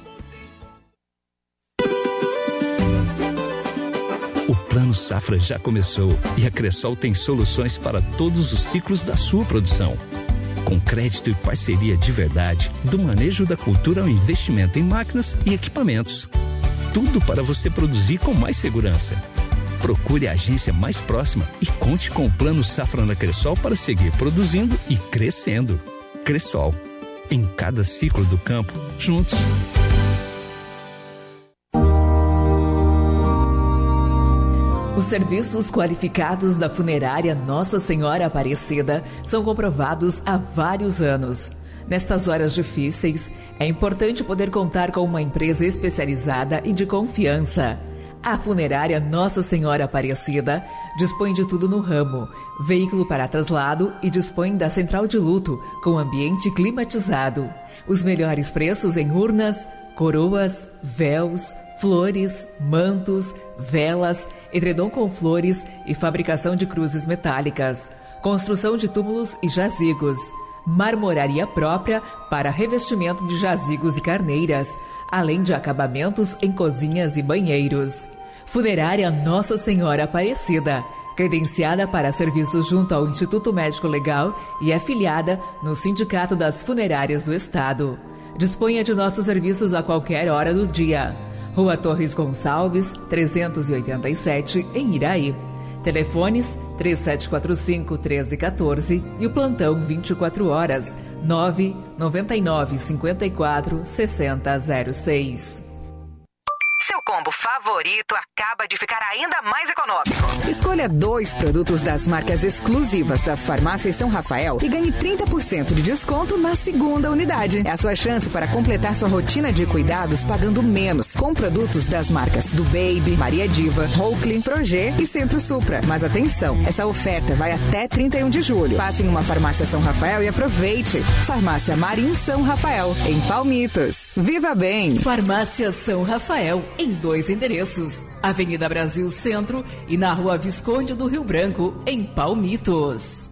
O Plano Safra já começou e a Cressol tem soluções para todos os ciclos da sua produção. Com crédito e parceria de verdade, do manejo da cultura ao investimento em máquinas e equipamentos. Tudo para você produzir com mais segurança. Procure a agência mais próxima e conte com o Plano Safra na Cressol para seguir produzindo e crescendo. Cressol, em cada ciclo do campo, juntos. Os serviços qualificados da funerária Nossa Senhora Aparecida são comprovados há vários anos. Nestas horas difíceis, é importante poder contar com uma empresa especializada e de confiança. A Funerária Nossa Senhora Aparecida dispõe de tudo no ramo, veículo para traslado e dispõe da central de luto com ambiente climatizado. Os melhores preços em urnas, coroas, véus, flores, mantos, velas, edredom com flores e fabricação de cruzes metálicas. Construção de túmulos e jazigos. Marmoraria própria para revestimento de jazigos e carneiras, além de acabamentos em cozinhas e banheiros. Funerária Nossa Senhora Aparecida, credenciada para serviços junto ao Instituto Médico Legal e afiliada no Sindicato das Funerárias do Estado. Disponha de nossos serviços a qualquer hora do dia. Rua Torres Gonçalves, 387, em Iraí. Telefones 3745-1314 e o plantão 24 horas 999-54-6006. Seu combo favorito acaba de ficar ainda mais econômico. Escolha 2 produtos das marcas exclusivas das farmácias São Rafael e ganhe 30% de desconto na segunda unidade. É a sua chance para completar sua rotina de cuidados pagando menos com produtos das marcas do Baby, Maria Diva, Oakley, Progê e Centro Supra. Mas atenção, essa oferta vai até 31 de julho. Passe em uma farmácia São Rafael e aproveite. Farmácia Marim São Rafael, em Palmitos. Viva bem! Farmácia São Rafael, em 2 endereços, Avenida Brasil Centro e na Rua Visconde do Rio Branco, em Palmitos.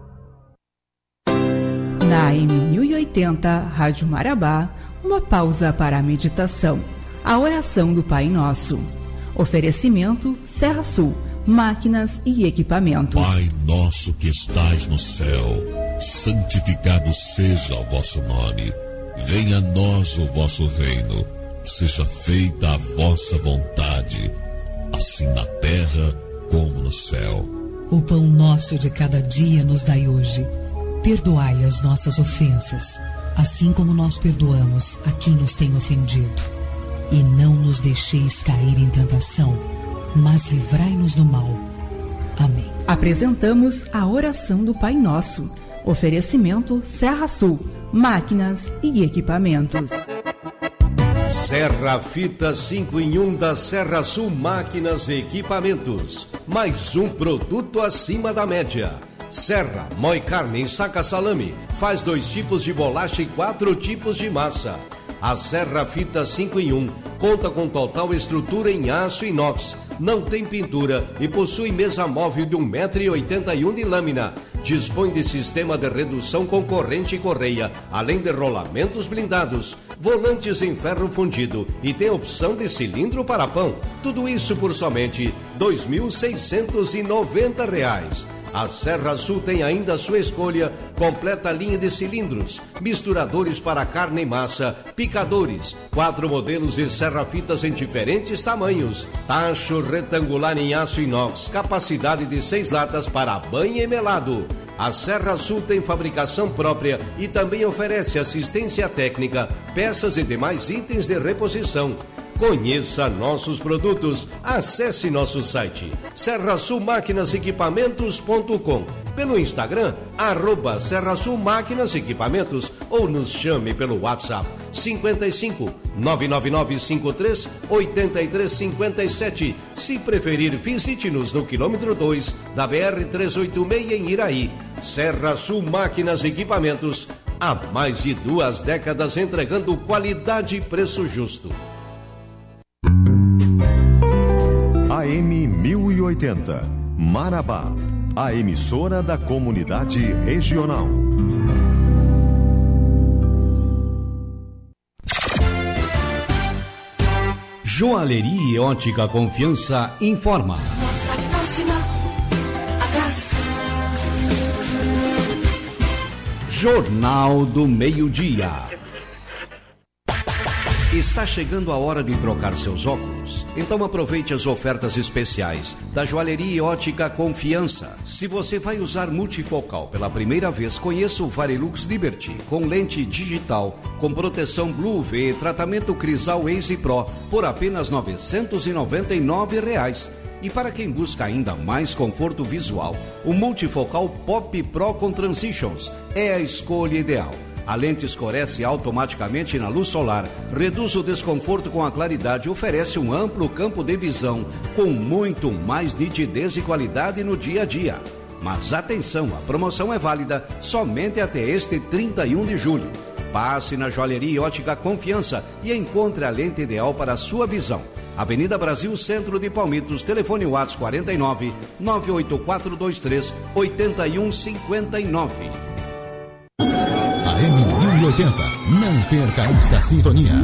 Na AM 1080, Rádio Marabá, uma pausa para a meditação, a oração do Pai Nosso. Oferecimento Serra Sul, máquinas e equipamentos. Pai nosso que estais no céu, santificado seja o vosso nome. Venha a nós o vosso reino. Seja feita a vossa vontade, assim na terra como no céu. O pão nosso de cada dia nos dai hoje. Perdoai as nossas ofensas, assim como nós perdoamos a quem nos tem ofendido. E não nos deixeis cair em tentação, mas livrai-nos do mal. Amém. Apresentamos a oração do Pai Nosso. Oferecimento Serra Sul, máquinas e equipamentos. Serra Fita 5 em 1 da Serra Sul Máquinas e Equipamentos. Mais um produto acima da média. Serra, moe carne e saca salame. Faz 2 tipos de bolacha e 4 tipos de massa. A Serra Fita 5 em 1 conta com total estrutura em aço inox. Não tem pintura e possui mesa móvel de 1,81 m de lâmina. Dispõe de sistema de redução com corrente e correia, além de rolamentos blindados, volantes em ferro fundido e tem opção de cilindro para pão. Tudo isso por somente R$ 2.690. A Serra Sul tem ainda a sua escolha, completa linha de cilindros, misturadores para carne e massa, picadores, 4 modelos de serra-fitas em diferentes tamanhos, tacho retangular em aço inox, capacidade de 6 latas para banho e melado. A Serra Sul tem fabricação própria e também oferece assistência técnica, peças e demais itens de reposição. Conheça nossos produtos, acesse nosso site serrasulmaquinasequipamentos.com, pelo Instagram @Serra Sul Máquinas Equipamentos ou nos chame pelo WhatsApp 55 99953 8357. Se preferir, visite-nos no quilômetro 2 da BR 386 em Iraí. Serra Sul Máquinas e Equipamentos, há mais de 2 décadas entregando qualidade e preço justo. AM 1080, Marabá, a emissora da comunidade regional. Joalheria e Ótica Confiança informa. Nossa próxima atração. Jornal do Meio-Dia. Está chegando a hora de trocar seus óculos? Então aproveite as ofertas especiais da Joalheria e Ótica Confiança. Se você vai usar multifocal pela primeira vez, conheça o Varilux Liberty, com lente digital, com proteção Blue UV, tratamento Crisal Ace Pro, por apenas R$ 999. E para quem busca ainda mais conforto visual, o multifocal Pop Pro com Transitions é a escolha ideal. A lente escurece automaticamente na luz solar, reduz o desconforto com a claridade e oferece um amplo campo de visão com muito mais nitidez e qualidade no dia a dia. Mas atenção, a promoção é válida somente até este 31 de julho. Passe na Joalheria Ótica Confiança e encontre a lente ideal para a sua visão. Avenida Brasil, Centro de Palmitos, telefone WhatsApp 49 98423 8159. AM 1080, não perca esta sintonia.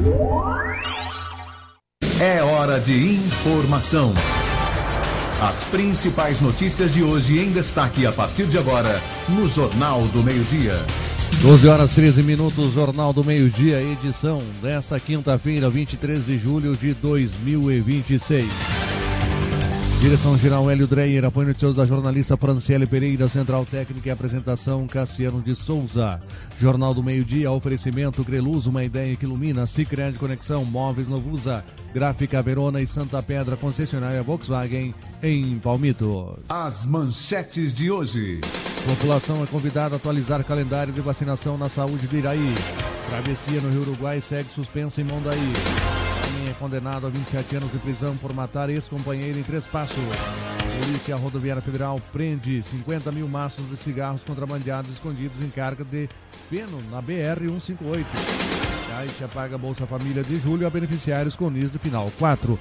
É hora de informação. As principais notícias de hoje em destaque a partir de agora no Jornal do Meio-Dia. 12h13, Jornal do Meio-Dia, edição desta quinta-feira, 23 de julho de 2026. Direção-geral Hélio Dreyer, apoio noticioso da jornalista Franciele Pereira, Central Técnica e apresentação Cassiano de Souza. Jornal do Meio-Dia, oferecimento Greluz, uma ideia que ilumina, Sicredi Conexão, Móveis Novusa, Gráfica Verona e Santa Pedra, concessionária Volkswagen em Palmito. As manchetes de hoje. População é convidada a atualizar calendário de vacinação na saúde de Iraí. Travessia no Rio Uruguai segue suspensa em Mondaí. Homem é condenado a 27 anos de prisão por matar ex-companheiro em Três Passos. Polícia Rodoviária Federal prende 50 mil maços de cigarros contrabandeados escondidos em carga de feno na BR-158. Caixa paga Bolsa Família de julho a beneficiários com NIS de final 4.